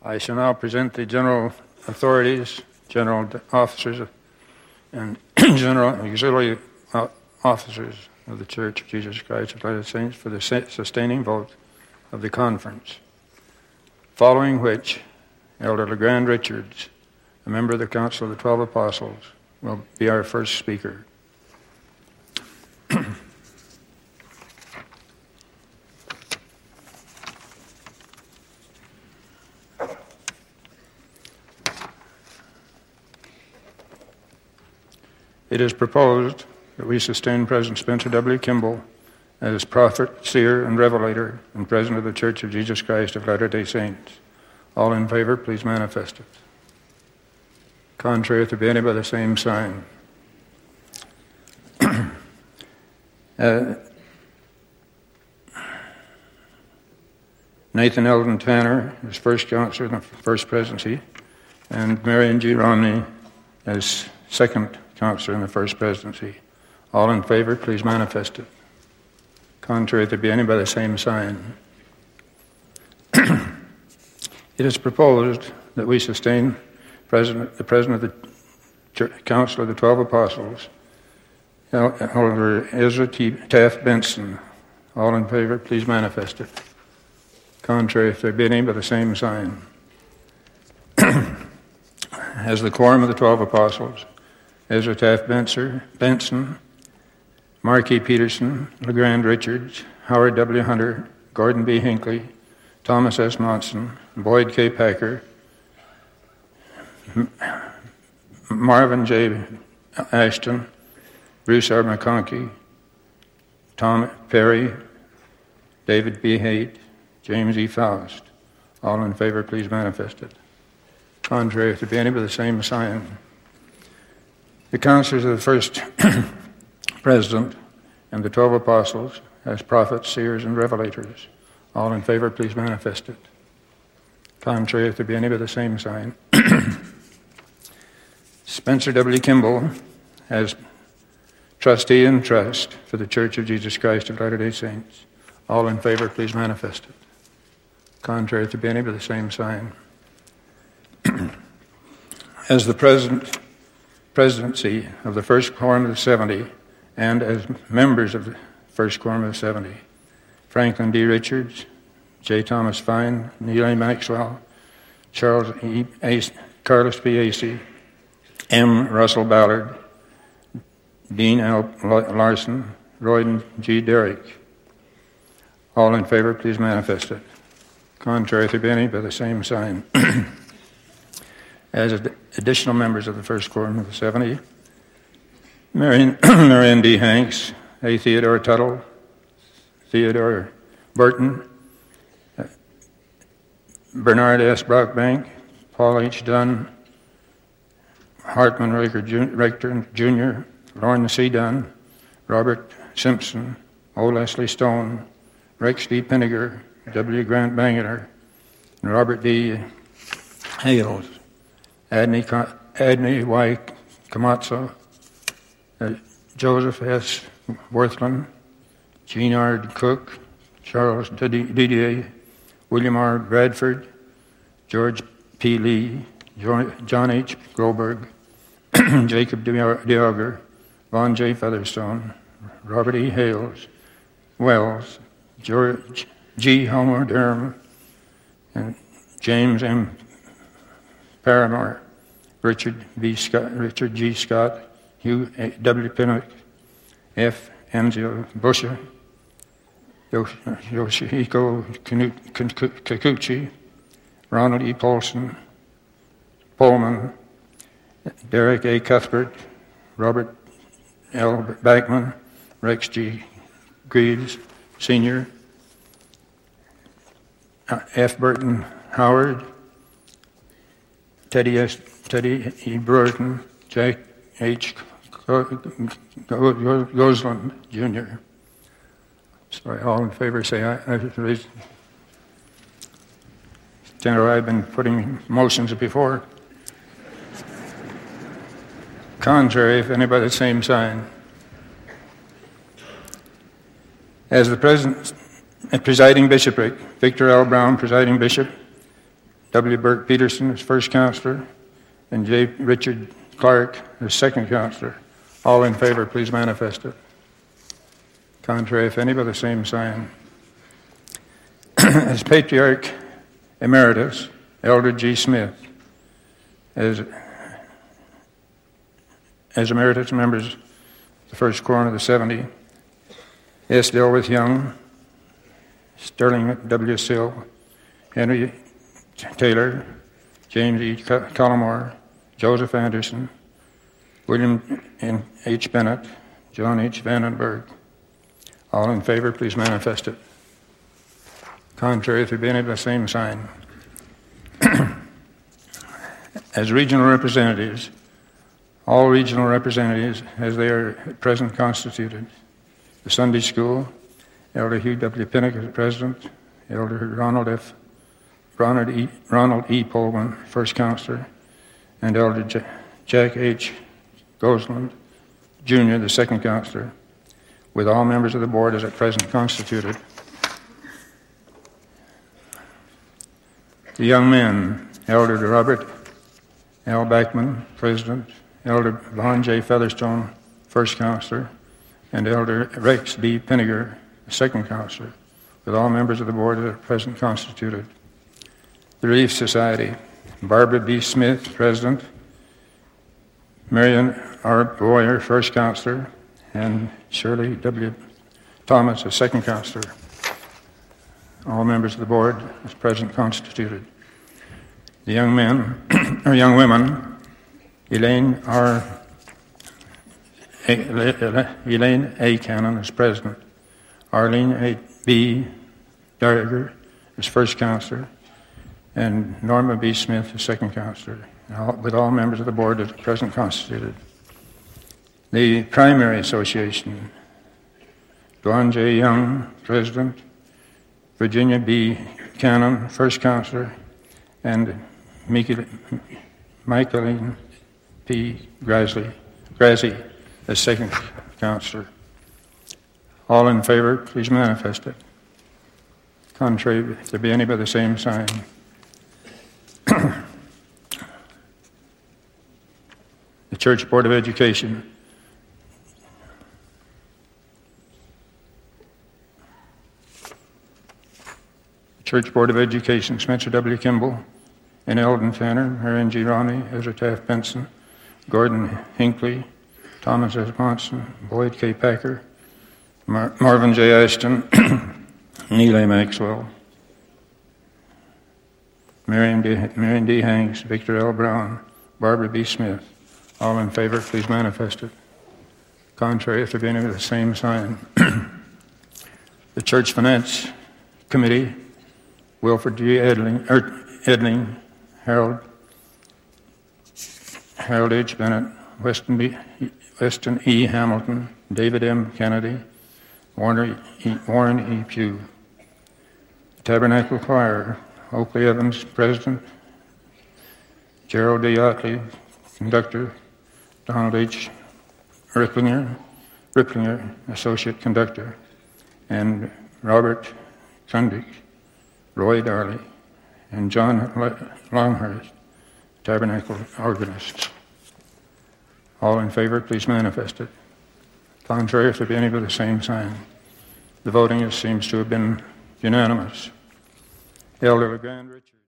I shall now present the general authorities, general officers, and general auxiliary officers of the Church of Jesus Christ of Latter-day Saints for the sustaining vote of the conference. Following which, Elder LeGrand Richards, a member of the Council of the 12 Apostles, will be our first speaker. It is proposed that we sustain President Spencer W. Kimball as prophet, seer, and revelator, and President of the Church of Jesus Christ of Latter-day Saints. All in favor, please manifest it. Contrary, if there be any by the same sign. Nathan Eldon Tanner as first counselor in the first presidency, and Marion G. Romney as second counselor in the first presidency. All in favor, please manifest it. Contrary, if there be any by the same sign. It is proposed that we sustain the President of the Council of the 12 Apostles, Elder Ezra T. Taft Benson. All in favor, please manifest it. Contrary, if there be any by the same sign. As the quorum of the 12 Apostles, Ezra Taft Benson, Mark E. Peterson, LeGrand Richards, Howard W. Hunter, Gordon B. Hinckley, Thomas S. Monson, Boyd K. Packer, Marvin J. Ashton, Bruce R. McConkie, Tom Perry, David B. Haight, James E. Faust. All in favor, please manifest it. Contrary, if there be any by the same sign. The counselors of the first president and the 12 apostles as prophets, seers, and revelators. All in favor, please manifest it. Contrary, if there be any by the same sign. Spencer W. Kimball as trustee and trust for the Church of Jesus Christ of Latter-day Saints. All in favor, please manifest it. Contrary, if there be any by the same sign. As the presidency of the First Quorum of the 70, and as members of the First Quorum of the 70, Franklin D. Richards, J. Thomas Fine, Neil A. Maxwell, Carlos P. Acey, M. Russell Ballard, Dean L. Larson, Royden G. Derrick. All in favor, please manifest it. Contrary, if there be any, by the same sign. As additional members of the First Quorum of the 70, Marion D. Hanks, A. Theodore Tuttle, Theodore Burton, Bernard S. Brockbank, Paul H. Dunn, Hartman Richter Jr., Lorne C. Dunn, Robert Simpson, O. Leslie Stone, Rex D. Pinniger, W. Grant Bangeter, and Robert D. Hales, Adney Y. Camatzo, Joseph S. Worthland, Gene R. Cook, Charles Didier, William R. Bradford, George P. Lee, John H. Groberg, Jacob DeAuger, Vaughn J. Featherstone, Robert E. Hales, Wells, George G. Homer Durham, and James M. Paramore, Richard G. Scott, Hugh W. Pinnock, F. Enzio Busha, Yoshihiko Kikuchi, Ronald E. Pullman, Derek A. Cuthbert, Robert L. Backman, Rex G. Greaves, Sr., F. Burton Howard, Teddy E. Brewerton, Jack H. Gosland, Jr. Sorry, all in favor say aye. General, I've been putting motions before. Contrary, if any by the same sign. As the presiding bishopric, Victor L. Brown, presiding bishop, W. Burke Peterson as first counselor, and J. Richard Clark as second counselor. All in favor, please manifest it. Contrary, if any, by the same sign. As Patriarch Emeritus, Elder G. Smith. As emeritus members of the First Quorum of the 70, S. Dilworth Young, Sterling W. Sill, Henry Taylor, James E. Collmore, Joseph Anderson, William H. Bennett, John H. Vandenberg. All in favor, please manifest it. Contrary, if there be any of the same sign. As regional representatives, all regional representatives, as they are at present constituted, the Sunday School, Elder Hugh W. Pinnock as president, Elder Ronald E. Pullman, first counselor, and Elder Jack H. Gosland, Jr., the second counselor, with all members of the board as at present constituted. The young men, Elder Robert L. Backman, president, Elder Vaughn J. Featherstone, first counselor, and Elder Rex B. Pinniger, second counselor, with all members of the board that are present constituted. The Relief Society, Barbara B. Smith, president, Marion R. Boyer, first counselor, and Shirley W. Thomas, as second counselor. All members of the board as present constituted. The young men, or young women, Elaine A. Cannon as president, Arlene A. B. Duggar as first counselor, and Norma B. Smith as second counselor, with all members of the board as present constituted. The Primary Association, Dawn J. Young, president, Virginia B. Cannon, first counselor, and Michaeline P. Grazie as second counselor. All in favor, please manifest it. Contrary, if there be any by the same sign. The Church Board of Education. Church Board of Education, Spencer W. Kimball, and Eldon Tanner, Marion G. Romney, Ezra Taft Benson, Gordon Hinckley, Thomas S. Monson, Boyd K. Packer, Marvin J. Ashton, Neil A. Maxwell, Marion D. Hanks, Victor L. Brown, Barbara B. Smith. All in favor, please manifest it. Contrary, if there be any of the same sign. The Church Finance Committee, Wilford G. Edling, Harold H. Bennett, Weston E. Hamilton, David M. Kennedy, Warren E. Pugh. Tabernacle Choir, Oakley Evans, president, Gerald D. Otley, conductor, Donald H. Ripplinger, associate conductor, and Robert Kundig, Roy Darley, and John Longhurst, tabernacle organists. All in favor, please manifest it. Contrary, if there be any of the same sign. The voting seems to have been unanimous. Elder LeGrand Richards.